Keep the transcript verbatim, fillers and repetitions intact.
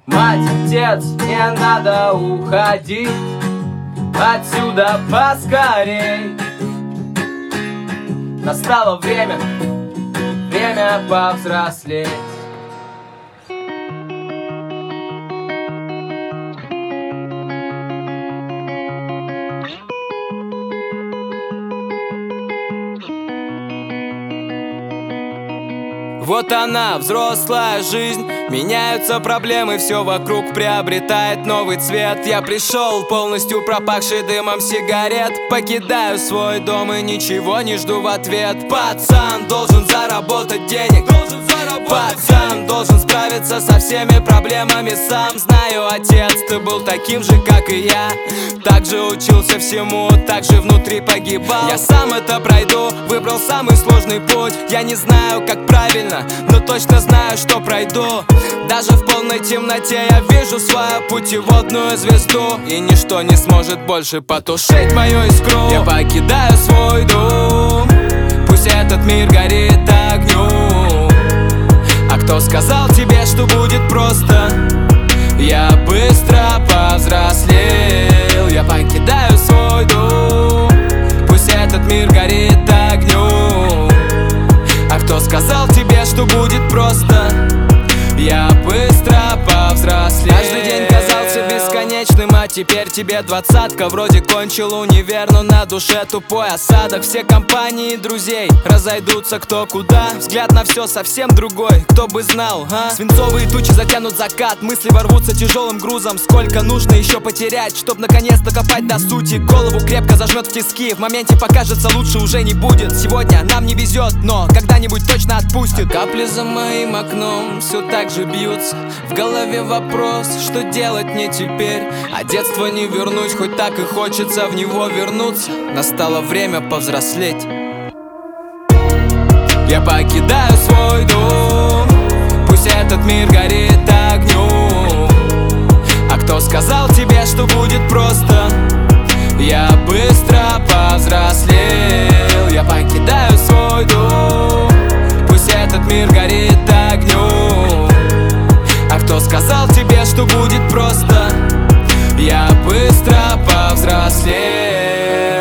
Мать, отец, не надо уходить отсюда поскорей. Настало время, время повзрослеть. Вот она, взрослая жизнь. Меняются проблемы, все вокруг приобретает новый цвет. Я пришел, полностью пропахший дымом сигарет. Покидаю свой дом и ничего не жду в ответ. Пацан должен заработать денег. Пацан должен справиться со всеми проблемами сам. Знаю, отец, ты был таким же, как и я. Также учился всему, также внутри погибал. Я сам это пройду, выбрал самый сложный путь. Я не знаю, как правильно, но точно знаю, что пройду. Даже в полной темноте я вижу свою путеводную звезду. И ничто не сможет больше потушить мою искру. Я покидаю свой дом, пусть этот мир горит огнем. А кто сказал тебе, что будет просто? Я быстро повзрослел. Я покидаю свой дом, пусть этот мир горит огнем. А кто сказал тебе, что будет просто? Я быстро повзрослел. Каждый день казался бесконечным, а теперь тебе двадцатка. Вроде кончил универ, но на душе тупой осадок. Все компании друзей разойдутся кто куда. Взгляд на все совсем другой, кто бы знал, а? Свинцовые тучи затянут закат, мысли ворвутся тяжелым грузом. Сколько нужно еще потерять, чтоб наконец докопать до сути? Голову крепко зажмет в тиски, в моменте покажется, лучше уже не будет. Сегодня нам не везет, но когда-нибудь точно отпустит. А капли за моим окном все так же бьются. В голове вопрос, что делать мне теперь? А детство не вернуть, хоть так и хочется в него вернуться. Настало время повзрослеть. Я покидаю свой дом, пусть этот мир горит огнем. А кто сказал тебе, что будет просто? Я быстро повзрослел. Я покидаю свой дом, пусть этот мир горит огнем. А кто сказал тебе, что будет просто? Я быстро повзрослел.